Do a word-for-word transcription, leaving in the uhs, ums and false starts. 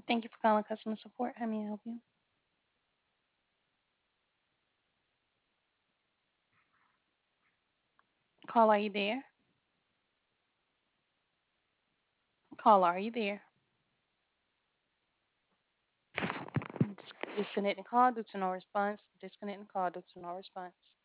Thank you for calling customer support. How may I help you? Call, are you there? Call, are you there? Dis- disconnect and call due to no response. Disconnect and call due to no response.